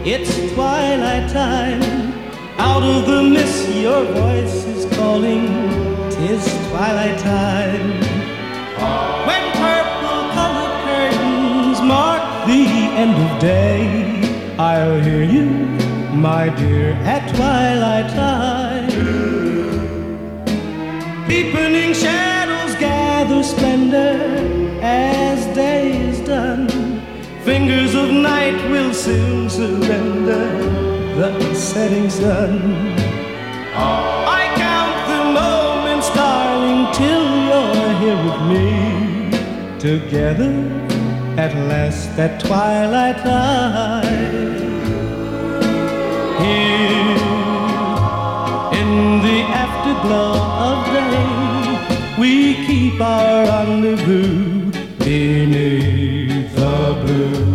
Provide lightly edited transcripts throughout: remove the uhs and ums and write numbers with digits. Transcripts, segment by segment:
it's twilight time. Out of the mist your voice is calling, 'tis twilight time. When purple-colored curtains mark the end of day, I'll hear you, my dear, at twilight time. Deepening shadows gather splendor as day is done. Fingers of night will soon surrender the setting sun. I count the moments, darling, till you're here with me. Together at last at twilight time. Here in the afterglow of day, we keep our rendezvous beneath the blue.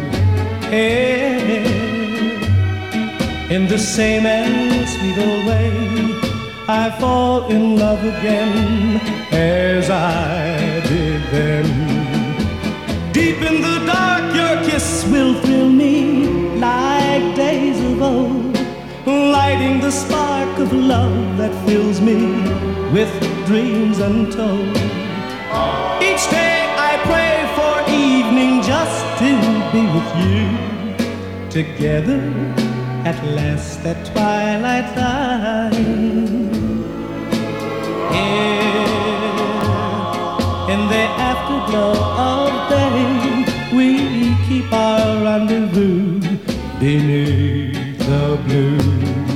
Hey, in the same and sweet old way, I fall in love again as I did then. Deep in the dark, your kiss will thrill me like days of old, lighting the spark of love that fills me with dreams untold. Each day I pray for evening just to be with you. Together at last at twilight time. Here in the afterglow of day, we keep our rendezvous beneath the blue.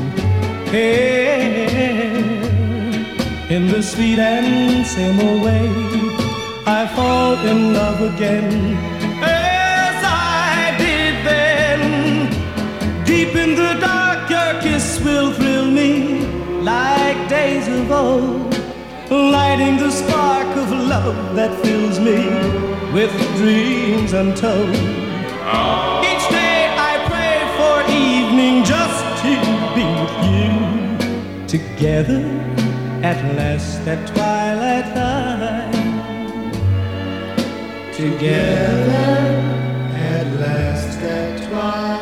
Hey, in the sweet and same old way, I fall in love again as I did then. Deep in the dark, your kiss will thrill me like days of old, lighting the spark of love that fills me with dreams untold. Each day I pray for evening just to be with you. Together at last at twilight time. Together at last at twilight.